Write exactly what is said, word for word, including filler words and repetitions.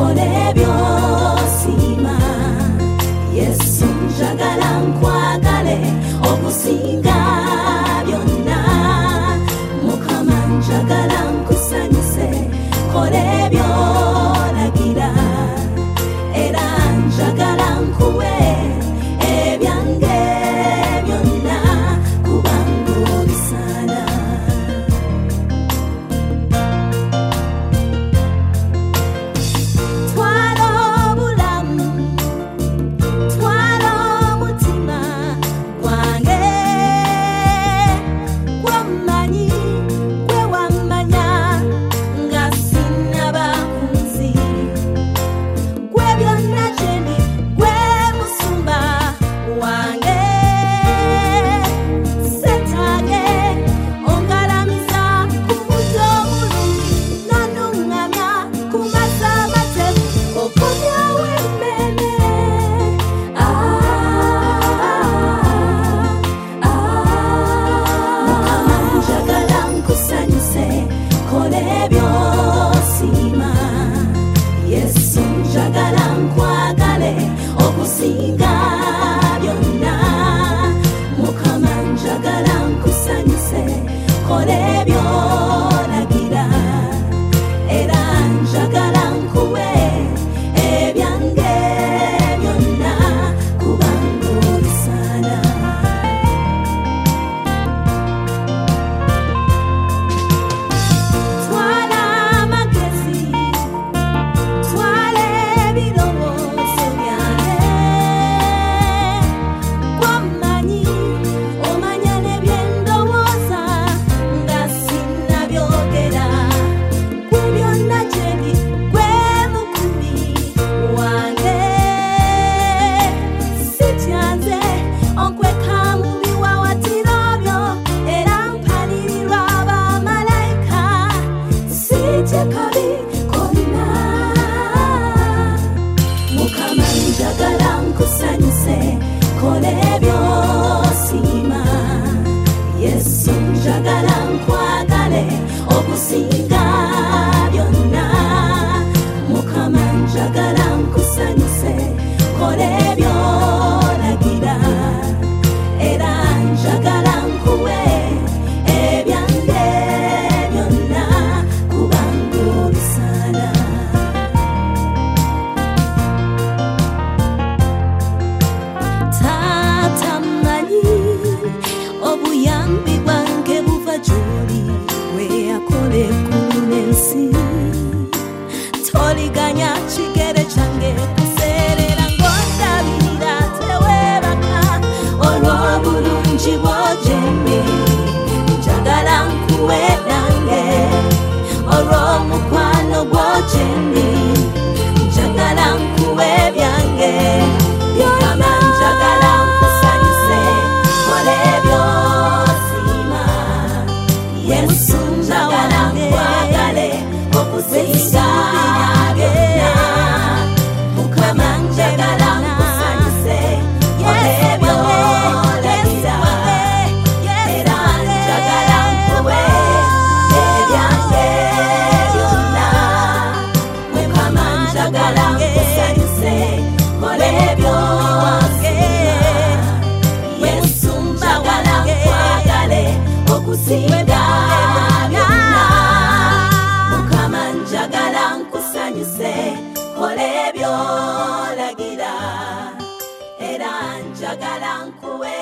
kole byosima Yesu njagala nkwagale okusinga byonna Mukama njagala nkusanyuse kole byolagira era njagala nkuwe ebyange byonna kubanga obisaana Twala obulamu twala omutima gwange gwammanyi gwe wammanya nga sinnaba kunzi gwe byonna gyendi gwe musumba wange setage ongalamiza ku muddo omulungi n'onuŋŋamya ku mazzi amateefu okomyawo emmeme Mukama njagala nkusanyuse kole byosiima Yesu njagala nkwagale okusinga byonna Mukama njagala nkusanyuse kole byolagira era njagala nkuwe ebyange byonna kubanga obisaana Twala amagezi twala ebirowoozo byange gwammanyi omanya ne bye ndowooza nga sinnabyogera gwe byonna gyendi gwe mukubi wange sityanze onkweka mu biwawatiro byo era mpalirirwa abamalayika sitye kabi konna Mukama njagala nkusanyuse kole byosiima Yesu njagala nkwagale okusinga byonna Mukama njagala nkusanyuse kole byolagira era njagala nkuwe ebyange byonna kubanga obisaana Taata mmanyi obuyambi bwange buva gy'oli gwe yakola eggulu n'ensi toliganya kigere kyange kuseerera ng'ondabirira teweebaka olw'obulungi bwo gyendi njagala nkuwe nange olw'omukwano gwo gyendi njagala nkuwe byange byonna njagala nkusanyuse kole byosiima Yesu njagala nkwagale okusinga byonna Mukama njagala nkusanyuse kole byolagira era njagala nkuwe ebyange byonna Mukama njagala nkusanyuse kole byosiima Yesu njagala nkwagale okusinga byonna Mukama njagala nkusanyuse kole byolagira era njagala nkuwe